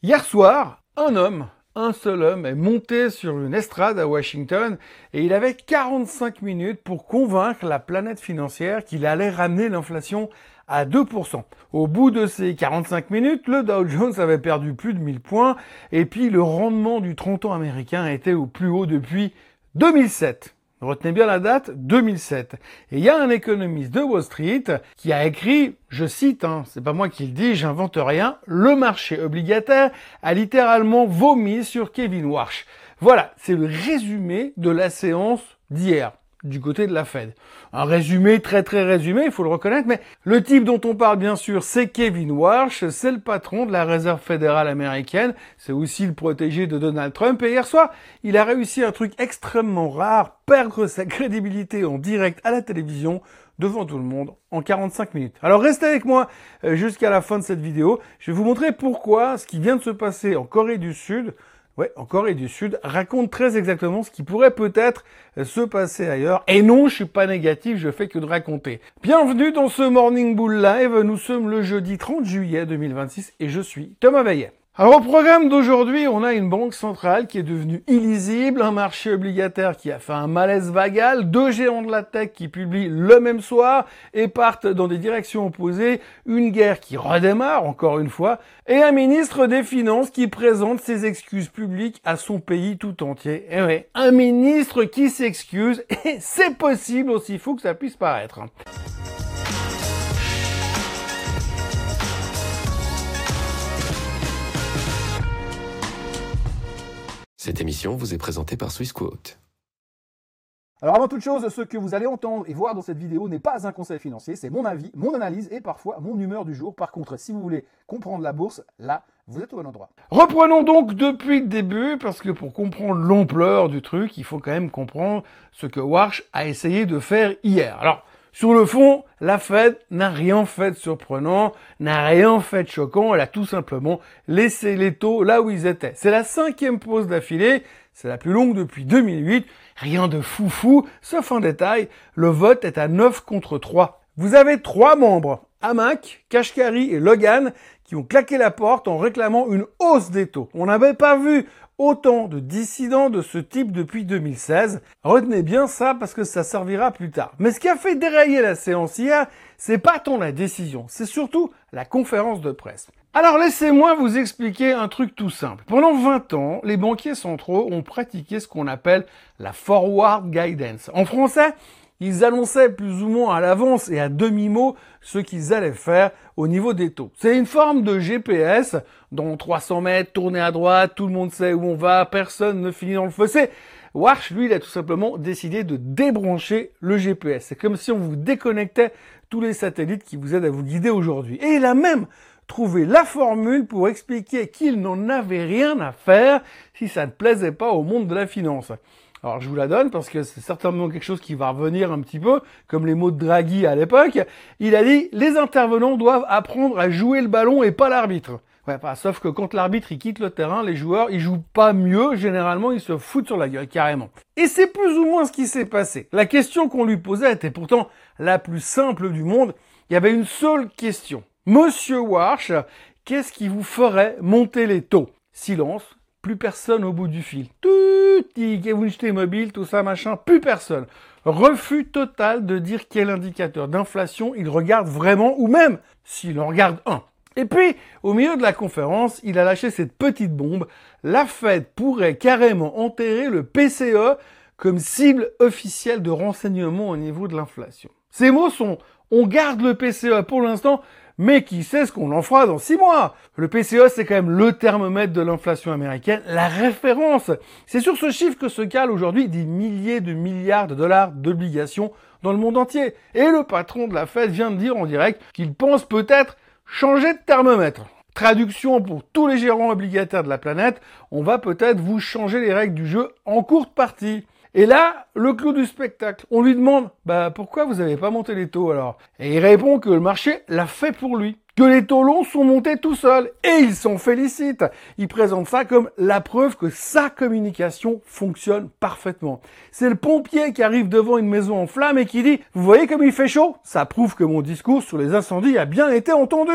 Hier soir, un seul homme est monté sur une estrade à Washington et il avait 45 minutes pour convaincre la planète financière qu'il allait ramener l'inflation à 2%. Au bout de ces 45 minutes, le Dow Jones avait perdu plus de 1000 points et puis le rendement du 30 ans américain était au plus haut depuis 2007. Retenez bien la date, 2007. Et il y a un économiste de Wall Street qui a écrit, je cite, c'est pas moi qui le dis, j'invente rien, le marché obligataire a littéralement vomi sur Kevin Warsh. Voilà, c'est le résumé de la séance d'hier, du côté de la Fed. Un résumé très résumé, il faut le reconnaître, mais le type dont on parle bien sûr, c'est Kevin Warsh, c'est le patron de la Réserve fédérale américaine, c'est aussi le protégé de Donald Trump, et hier soir, il a réussi un truc extrêmement rare, perdre sa crédibilité en direct à la télévision, devant tout le monde, en 45 minutes. Alors restez avec moi jusqu'à la fin de cette vidéo, je vais vous montrer pourquoi ce qui vient de se passer en Corée du Sud, raconte très exactement ce qui pourrait peut-être se passer ailleurs. Et non, je suis pas négatif, je fais que de raconter. Bienvenue dans ce Morning Bull Live. Nous sommes le jeudi 30 juillet 2026 et je suis Thomas Veillet. Alors au programme d'aujourd'hui, on a une banque centrale qui est devenue illisible, un marché obligataire qui a fait un malaise vagal, deux géants de la tech qui publient le même soir et partent dans des directions opposées, une guerre qui redémarre encore une fois, et un ministre des Finances qui présente ses excuses publiques à son pays tout entier. Et ouais, un ministre qui s'excuse, et c'est possible aussi fou que ça puisse paraître. Cette émission vous est présentée par Swissquote. Alors avant toute chose, ce que vous allez entendre et voir dans cette vidéo n'est pas un conseil financier, c'est mon avis, mon analyse et parfois mon humeur du jour. Par contre, si vous voulez comprendre la bourse, là, vous êtes au bon endroit. Reprenons donc depuis le début, parce que pour comprendre l'ampleur du truc, il faut quand même comprendre ce que Warsh a essayé de faire hier. Alors, sur le fond, la Fed n'a rien fait de surprenant, n'a rien fait de choquant, elle a tout simplement laissé les taux là où ils étaient. C'est la 5e pause d'affilée, c'est la plus longue depuis 2008, rien de foufou, sauf un détail, le vote est à 9 contre 3. Vous avez 3 membres, Hamac, Kashkari et Logan, qui ont claqué la porte en réclamant une hausse des taux. On n'avait pas vu autant de dissidents de ce type depuis 2016. Retenez bien ça parce que ça servira plus tard. Mais ce qui a fait dérailler la séance hier, c'est pas tant la décision, c'est surtout la conférence de presse. Alors laissez-moi vous expliquer un truc tout simple. Pendant 20 ans, les banquiers centraux ont pratiqué ce qu'on appelle la forward guidance. En français, ils annonçaient plus ou moins à l'avance et à demi-mot ce qu'ils allaient faire au niveau des taux. C'est une forme de GPS, dans 300 mètres, tournez à droite, tout le monde sait où on va, personne ne finit dans le fossé. Warsh, lui, il a tout simplement décidé de débrancher le GPS. C'est comme si on vous déconnectait tous les satellites qui vous aident à vous guider aujourd'hui. Et il a même trouvé la formule pour expliquer qu'il n'en avait rien à faire si ça ne plaisait pas au monde de la finance. Alors je vous la donne parce que c'est certainement quelque chose qui va revenir un petit peu, comme les mots de Draghi à l'époque. Il a dit « Les intervenants doivent apprendre à jouer le ballon et pas l'arbitre ». Ouais, sauf que quand l'arbitre il quitte le terrain, les joueurs ils jouent pas mieux, généralement ils se foutent sur la gueule, carrément. Et c'est plus ou moins ce qui s'est passé. La question qu'on lui posait était pourtant la plus simple du monde. Il y avait une seule question. Monsieur Warsh, qu'est-ce qui vous ferait monter les taux? Silence. Plus personne au bout du fil. Kevin mobile, tout ça, machin, plus personne. Refus total de dire quel indicateur d'inflation il regarde vraiment, ou même s'il en regarde un. Et puis, au milieu de la conférence, il a lâché cette petite bombe. La Fed pourrait carrément enterrer le PCE comme cible officielle de renseignement au niveau de l'inflation. Ces mots sont « on garde le PCE pour l'instant », mais qui sait ce qu'on en fera dans 6 mois? Le PCE, c'est quand même le thermomètre de l'inflation américaine, la référence. C'est sur ce chiffre que se calent aujourd'hui des milliers de milliards de dollars d'obligations dans le monde entier. Et le patron de la Fed vient de dire en direct qu'il pense peut-être changer de thermomètre. Traduction pour tous les gérants obligataires de la planète, on va peut-être vous changer les règles du jeu en courte partie. Et là, le clou du spectacle, on lui demande « pourquoi vous n'avez pas monté les taux alors ?» Et il répond que le marché l'a fait pour lui, que les taux longs sont montés tout seuls, et il s'en félicite. Il présente ça comme la preuve que sa communication fonctionne parfaitement. C'est le pompier qui arrive devant une maison en flammes et qui dit « Vous voyez comme il fait chaud ?» Ça prouve que mon discours sur les incendies a bien été entendu.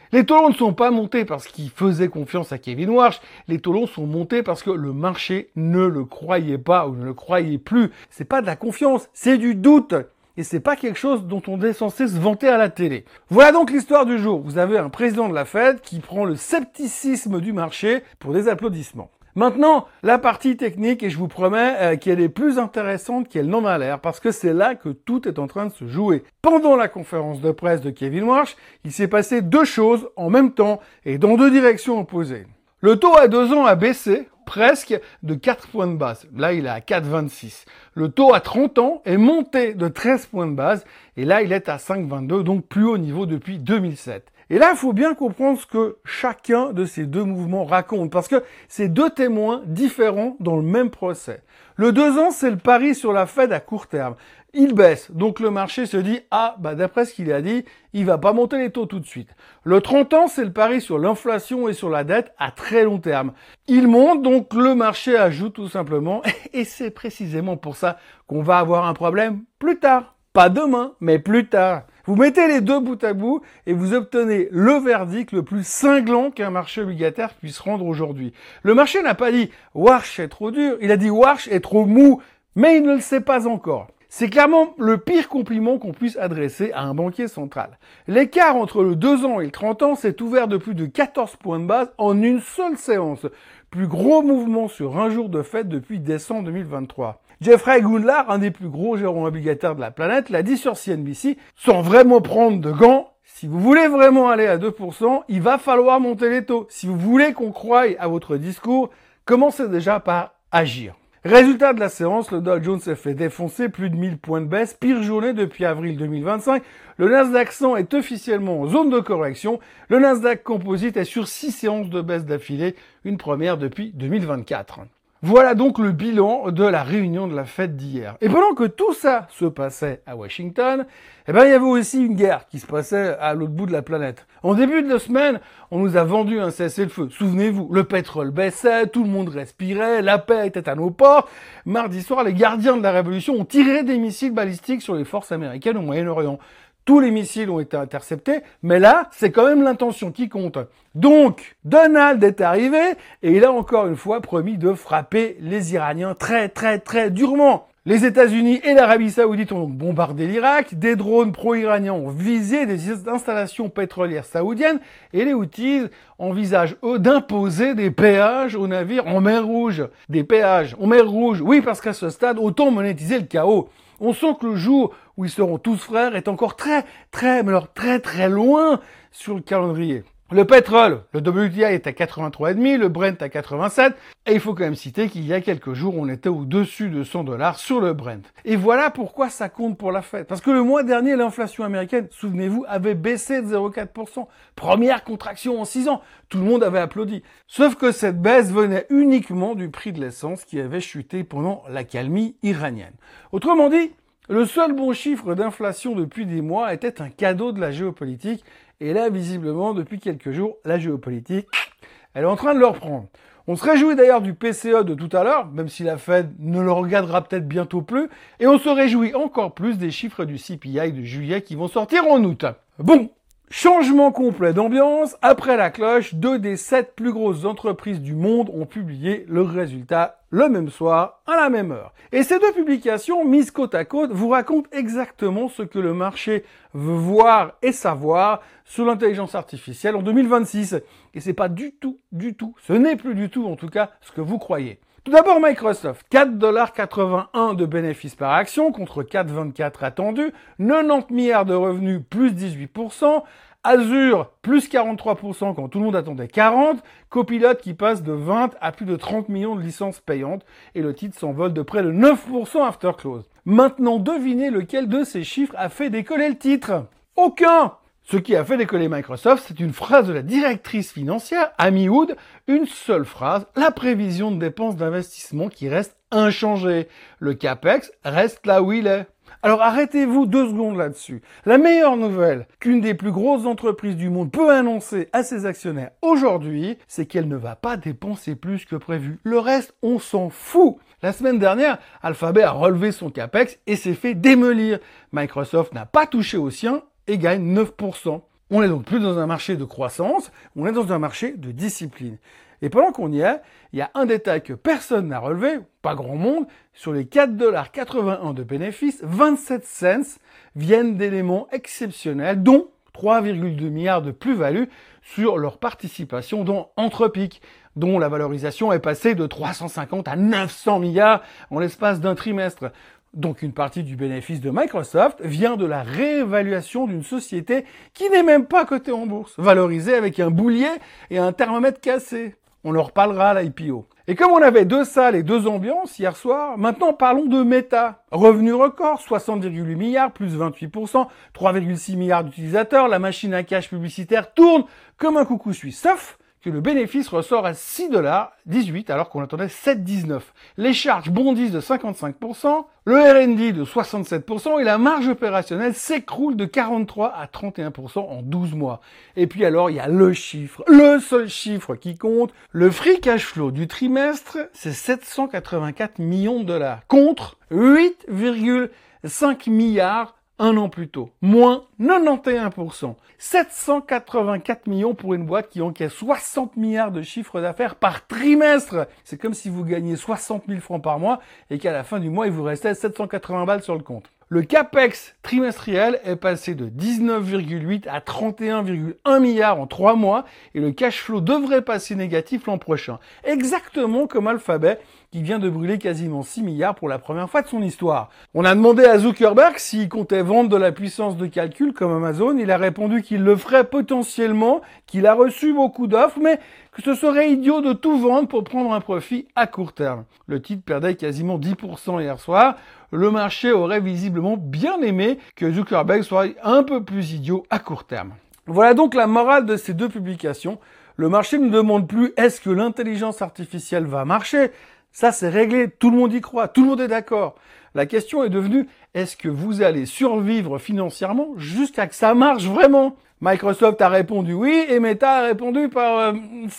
Les taux longs ne sont pas montés parce qu'ils faisaient confiance à Kevin Warsh. Les taux longs sont montés parce que le marché ne le croyait pas ou ne le croyait plus. C'est pas de la confiance, c'est du doute. Et c'est pas quelque chose dont on est censé se vanter à la télé. Voilà donc l'histoire du jour. Vous avez un président de la Fed qui prend le scepticisme du marché pour des applaudissements. Maintenant, la partie technique, et je vous promets qu'elle est plus intéressante qu'elle n'en a l'air, parce que c'est là que tout est en train de se jouer. Pendant la conférence de presse de Kevin Warsh, il s'est passé deux choses en même temps et dans deux directions opposées. Le taux à 2 ans a baissé presque de 4 points de base. Là, il est à 4,26. Le taux à 30 ans est monté de 13 points de base, et là, il est à 5,22, donc plus haut niveau depuis 2007. Et là, il faut bien comprendre ce que chacun de ces deux mouvements raconte, parce que c'est deux témoins différents dans le même procès. Le 2 ans, c'est le pari sur la Fed à court terme. Il baisse, donc le marché se dit « Ah, d'après ce qu'il a dit, il va pas monter les taux tout de suite ». Le 30 ans, c'est le pari sur l'inflation et sur la dette à très long terme. Il monte, donc le marché ajoute tout simplement, et c'est précisément pour ça qu'on va avoir un problème plus tard. Pas demain, mais plus tard. Vous mettez les deux bout à bout et vous obtenez le verdict le plus cinglant qu'un marché obligataire puisse rendre aujourd'hui. Le marché n'a pas dit « Warsh est trop dur », il a dit « Warsh est trop mou », mais il ne le sait pas encore. C'est clairement le pire compliment qu'on puisse adresser à un banquier central. L'écart entre le 2 ans et le 30 ans s'est ouvert de plus de 14 points de base en une seule séance. Plus gros mouvement sur un jour de fête depuis décembre 2023. Jeffrey Gundlach, un des plus gros gérants obligataires de la planète, l'a dit sur CNBC, sans vraiment prendre de gants, si vous voulez vraiment aller à 2%, il va falloir monter les taux. Si vous voulez qu'on croie à votre discours, commencez déjà par agir. Résultat de la séance, le Dow Jones s'est fait défoncer, plus de 1000 points de baisse, pire journée depuis avril 2025. Le Nasdaq 100 est officiellement en zone de correction. Le Nasdaq Composite est sur 6 séances de baisse d'affilée, une première depuis 2024. Voilà donc le bilan de la réunion de la Fed d'hier. Et pendant que tout ça se passait à Washington, il y avait aussi une guerre qui se passait à l'autre bout de la planète. En début de semaine, on nous a vendu un cessez-le-feu. Souvenez-vous, le pétrole baissait, tout le monde respirait, la paix était à nos portes. Mardi soir, les gardiens de la révolution ont tiré des missiles balistiques sur les forces américaines au Moyen-Orient. Tous les missiles ont été interceptés, mais là, c'est quand même l'intention qui compte. Donc, Donald est arrivé, et il a encore une fois promis de frapper les Iraniens très durement. Les États-Unis et l'Arabie Saoudite ont donc bombardé l'Irak, des drones pro-iraniens ont visé des installations pétrolières saoudiennes, et les Houthis envisagent, eux, d'imposer des péages aux navires en mer Rouge. Des péages en mer Rouge, oui, parce qu'à ce stade, autant monétiser le chaos. On sent que le jour où ils seront tous frères est encore très loin sur le calendrier. Le pétrole, le WTI est à 83,5, le Brent à 87, et il faut quand même citer qu'il y a quelques jours, on était au-dessus de 100 $ sur le Brent. Et voilà pourquoi ça compte pour la Fed. Parce que le mois dernier, l'inflation américaine, souvenez-vous, avait baissé de 0,4%. Première contraction en 6 ans. Tout le monde avait applaudi. Sauf que cette baisse venait uniquement du prix de l'essence qui avait chuté pendant l'accalmie iranienne. Autrement dit, le seul bon chiffre d'inflation depuis des mois était un cadeau de la géopolitique. Et là, visiblement, depuis quelques jours, la géopolitique, elle est en train de le reprendre. On se réjouit d'ailleurs du PCE de tout à l'heure, même si la Fed ne le regardera peut-être bientôt plus. Et on se réjouit encore plus des chiffres du CPI de juillet qui vont sortir en août. Bon, changement complet d'ambiance. Après la cloche, 2 des 7 plus grosses entreprises du monde ont publié leurs résultats le même soir, à la même heure. Et ces deux publications, mises côte à côte, vous racontent exactement ce que le marché veut voir et savoir sur l'intelligence artificielle en 2026. Et c'est pas du tout, ce n'est plus du tout en tout cas ce que vous croyez. Tout d'abord Microsoft, 4,81 $ de bénéfices par action contre 4,24 attendus, 90 milliards de revenus plus 18%, Azure, plus 43% quand tout le monde attendait 40%, Copilot qui passe de 20 à plus de 30 millions de licences payantes, et le titre s'envole de près de 9% after close. Maintenant, devinez lequel de ces chiffres a fait décoller le titre. Aucun! Ce qui a fait décoller Microsoft, c'est une phrase de la directrice financière, Amy Hood, une seule phrase, la prévision de dépenses d'investissement qui reste inchangée. Le CAPEX reste là où il est. Alors arrêtez-vous 2 secondes là-dessus. La meilleure nouvelle qu'une des plus grosses entreprises du monde peut annoncer à ses actionnaires aujourd'hui, c'est qu'elle ne va pas dépenser plus que prévu. Le reste, on s'en fout. La semaine dernière, Alphabet a relevé son CAPEX et s'est fait démolir. Microsoft n'a pas touché au sien et gagne 9%. On est donc plus dans un marché de croissance, on est dans un marché de discipline. Et pendant qu'on y est, il y a un détail que personne n'a relevé, pas grand monde, sur les 4,81 $ de bénéfices, 27 cents viennent d'éléments exceptionnels, dont 3,2 milliards de plus-value sur leur participation dans Anthropic, dont la valorisation est passée de 350 à 900 milliards en l'espace d'un trimestre. Donc une partie du bénéfice de Microsoft vient de la réévaluation d'une société qui n'est même pas cotée en bourse, valorisée avec un boulier et un thermomètre cassé. On en reparlera à l'IPO. Et comme on avait 2 salles et 2 ambiances hier soir, maintenant parlons de Meta. Revenu record, 60,8 milliards, plus 28%, 3,6 milliards d'utilisateurs, la machine à cash publicitaire tourne comme un coucou suisse. Sauf que le bénéfice ressort à 6,18 $ alors qu'on attendait 7,19 $. Les charges bondissent de 55%, le R&D de 67% et la marge opérationnelle s'écroule de 43 à 31% en 12 mois. Et puis alors, il y a le chiffre, le seul chiffre qui compte. Le free cash flow du trimestre, c'est 784 millions de $, contre 8,5 milliards un an plus tôt, moins 91%. 784 millions pour une boîte qui encaisse 60 milliards de chiffre d'affaires par trimestre. C'est comme si vous gagniez 60 000 francs par mois et qu'à la fin du mois, il vous restait 780 balles sur le compte. Le capex trimestriel est passé de 19,8 à 31,1 milliards en 3 mois et le cash flow devrait passer négatif l'an prochain. Exactement comme Alphabet qui vient de brûler quasiment 6 milliards pour la première fois de son histoire. On a demandé à Zuckerberg s'il comptait vendre de la puissance de calcul comme Amazon. Il a répondu qu'il le ferait potentiellement, qu'il a reçu beaucoup d'offres, mais que ce serait idiot de tout vendre pour prendre un profit à court terme. Le titre perdait quasiment 10% hier soir. Le marché aurait visiblement bien aimé que Zuckerberg soit un peu plus idiot à court terme. Voilà donc la morale de ces 2 publications. Le marché ne demande plus est-ce que l'intelligence artificielle va marcher. Ça, c'est réglé, tout le monde y croit, tout le monde est d'accord. La question est devenue, est-ce que vous allez survivre financièrement jusqu'à que ça marche vraiment? Microsoft a répondu oui, et Meta a répondu par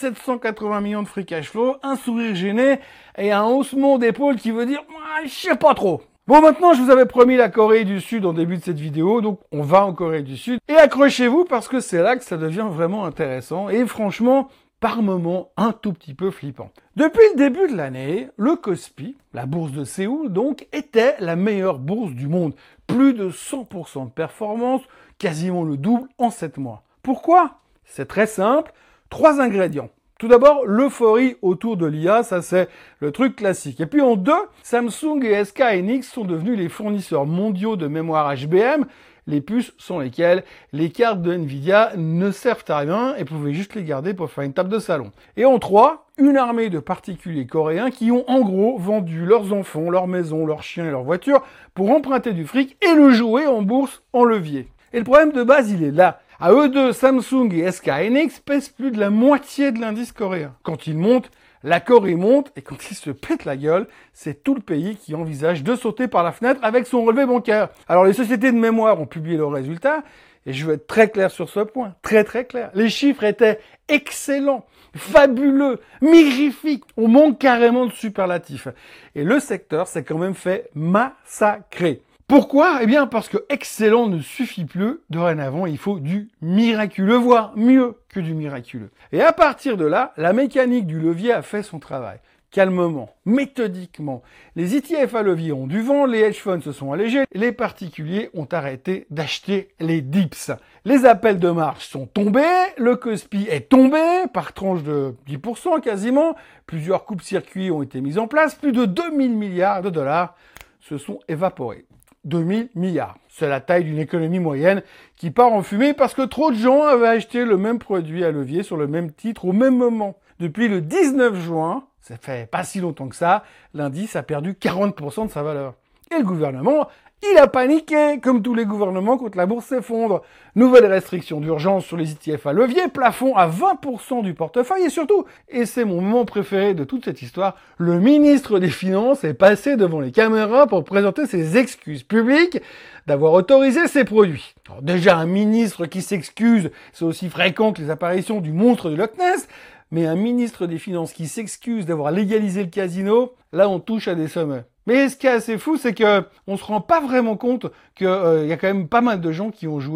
780 millions de free cash flow, un sourire gêné et un haussement d'épaule qui veut dire « je sais pas trop ». Bon, maintenant, je vous avais promis la Corée du Sud en début de cette vidéo, donc on va en Corée du Sud. Et accrochez-vous parce que c'est là que ça devient vraiment intéressant et franchement, par moments un tout petit peu flippant. Depuis le début de l'année, le Kospi, la bourse de Séoul donc, était la meilleure bourse du monde. Plus de 100% de performance, quasiment le double en 7 mois. Pourquoi? C'est très simple, 3 ingrédients. Tout d'abord, l'euphorie autour de l'IA, ça c'est le truc classique. Et puis en 2, Samsung et SK Hynix sont devenus les fournisseurs mondiaux de mémoire HBM, les puces sans lesquelles les cartes de Nvidia ne servent à rien et pouvaient juste les garder pour faire une table de salon. Et en 3, une armée de particuliers coréens qui ont en gros vendu leurs enfants, leurs maisons, leurs chiens et leurs voitures pour emprunter du fric et le jouer en bourse en levier. Et le problème de base, il est là. À eux deux, Samsung et SK Hynix pèsent plus de la moitié de l'indice coréen. Quand ils montent, la Corée monte, et quand ils se pètent la gueule, c'est tout le pays qui envisage de sauter par la fenêtre avec son relevé bancaire. Alors les sociétés de mémoire ont publié leurs résultats, et je vais être très clair sur ce point, très clair. Les chiffres étaient excellents, fabuleux, mirifiques. On manque carrément de superlatifs. Et le secteur s'est quand même fait massacrer. Pourquoi? Eh bien parce que excellent ne suffit plus. Dorénavant, il faut du miraculeux, voire mieux que du miraculeux. Et à partir de là, la mécanique du levier a fait son travail. Calmement, méthodiquement. Les ETF à levier ont du vent, les hedge funds se sont allégés, les particuliers ont arrêté d'acheter les dips. Les appels de marge sont tombés, le Kospi est tombé par tranche de 10% quasiment, plusieurs coupes-circuits ont été mises en place, plus de 2000 milliards de dollars se sont évaporés. 2000 milliards. C'est la taille d'une économie moyenne qui part en fumée parce que trop de gens avaient acheté le même produit à levier sur le même titre au même moment. Depuis le 19 juin, ça fait pas si longtemps que ça, l'indice a perdu 40% de sa valeur. Et le gouvernement, il a paniqué, comme tous les gouvernements quand la bourse s'effondre. Nouvelles restrictions d'urgence sur les ETF à levier, plafond à 20% du portefeuille et surtout, et c'est mon moment préféré de toute cette histoire, le ministre des Finances est passé devant les caméras pour présenter ses excuses publiques d'avoir autorisé ces produits. Alors déjà, un ministre qui s'excuse, c'est aussi fréquent que les apparitions du monstre du Loch Ness, mais un ministre des Finances qui s'excuse d'avoir légalisé le casino, là on touche à des sommets. Mais ce qui est assez fou, c'est que on se rend pas vraiment compte qu'il y a quand même pas mal de gens qui ont joué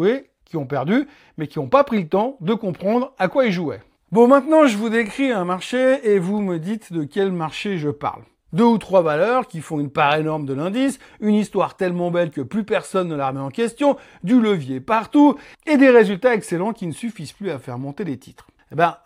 qui ont perdu, mais qui n'ont pas pris le temps de comprendre à quoi ils jouaient. Bon, maintenant, je vous décris un marché et vous me dites de quel marché je parle. 2 ou 3 valeurs qui font une part énorme de l'indice, une histoire tellement belle que plus personne ne la remet en question, du levier partout, et des résultats excellents qui ne suffisent plus à faire monter les titres. Eh ben,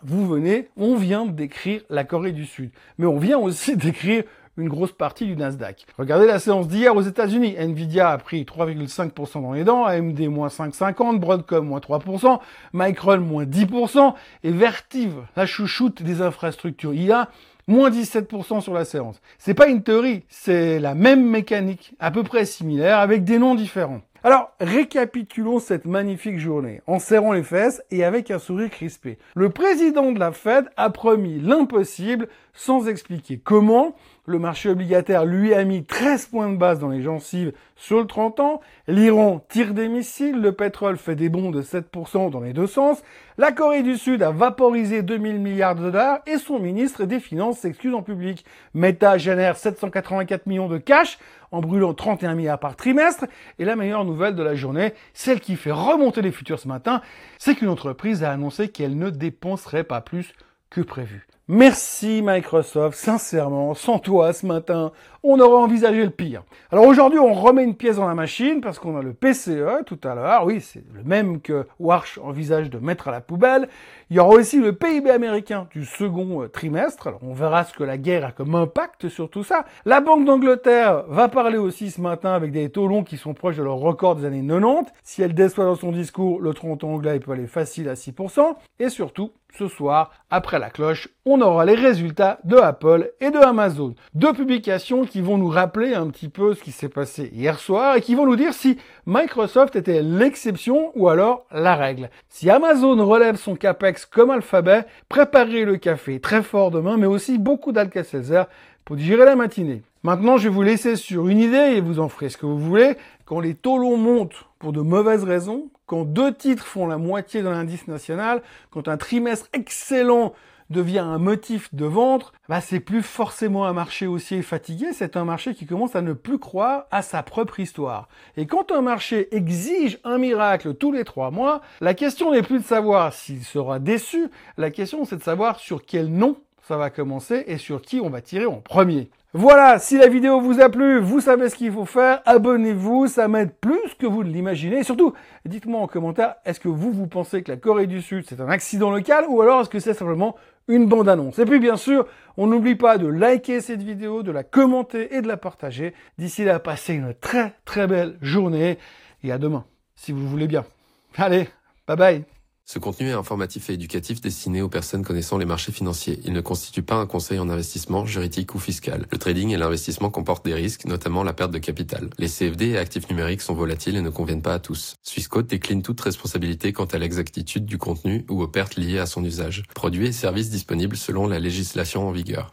on vient de décrire la Corée du Sud, mais on vient aussi décrire une grosse partie du Nasdaq. Regardez la séance d'hier aux États-Unis. Nvidia a pris 3,5% dans les dents, AMD moins 5,50%, Broadcom moins 3%, Micron moins 10%, et Vertiv, la chouchoute des infrastructures IA, moins 17% sur la séance. C'est pas une théorie, c'est la même mécanique, à peu près similaire, avec des noms différents. Alors, récapitulons cette magnifique journée, en serrant les fesses et avec un sourire crispé. Le président de la Fed a promis l'impossible, sans expliquer comment. Le marché obligataire lui a mis 13 points de base dans les gencives sur le 30 ans. L'Iran tire des missiles, le pétrole fait des bonds de 7% dans les deux sens. La Corée du Sud a vaporisé 2000 milliards de dollars et son ministre des Finances s'excuse en public. Meta génère 784 millions de cash en brûlant 31 milliards par trimestre. Et la meilleure nouvelle de la journée, celle qui fait remonter les futurs ce matin, c'est qu'une entreprise a annoncé qu'elle ne dépenserait pas plus que prévu. Merci Microsoft, sincèrement, sans toi ce matin, on aurait envisagé le pire. Alors aujourd'hui, on remet une pièce dans la machine parce qu'on a le PCE tout à l'heure. Oui, c'est le même que Warsh envisage de mettre à la poubelle. Il y aura aussi le PIB américain du second trimestre. Alors on verra ce que la guerre a comme impact sur tout ça. La Banque d'Angleterre va parler aussi ce matin avec des taux longs qui sont proches de leur record des années 90. Si elle déçoit dans son discours, le 30 ans anglais peut aller facile à 6%. Et surtout, ce soir, après la cloche, on aura les résultats de Apple et de Amazon. 2 publications qui vont nous rappeler un petit peu ce qui s'est passé hier soir et qui vont nous dire si Microsoft était l'exception ou alors la règle. Si Amazon relève son capex comme Alphabet, préparez le café très fort demain, mais aussi beaucoup d'Alka-Seltzer pour digérer la matinée. Maintenant, je vais vous laisser sur une idée et vous en ferez ce que vous voulez. Quand les taux longs montent pour de mauvaises raisons, quand 2 titres font la moitié de l'indice national, quand un trimestre excellent devient un motif de vente, c'est plus forcément un marché haussier fatigué, c'est un marché qui commence à ne plus croire à sa propre histoire. Et quand un marché exige un miracle tous les 3 mois, la question n'est plus de savoir s'il sera déçu, la question c'est de savoir sur quel nom ça va commencer et sur qui on va tirer en premier. Voilà, si la vidéo vous a plu, vous savez ce qu'il faut faire, abonnez-vous, ça m'aide plus que vous ne l'imaginez. Et surtout, dites-moi en commentaire, est-ce que vous pensez que la Corée du Sud c'est un accident local ou alors est-ce que c'est simplement une bande-annonce? Et puis bien sûr, on n'oublie pas de liker cette vidéo, de la commenter et de la partager. D'ici là, passez une très très belle journée et à demain, si vous le voulez bien. Allez, bye bye. Ce contenu est informatif et éducatif destiné aux personnes connaissant les marchés financiers. Il ne constitue pas un conseil en investissement, juridique ou fiscal. Le trading et l'investissement comportent des risques, notamment la perte de capital. Les CFD et actifs numériques sont volatiles et ne conviennent pas à tous. Swissquote décline toute responsabilité quant à l'exactitude du contenu ou aux pertes liées à son usage. Produits et services disponibles selon la législation en vigueur.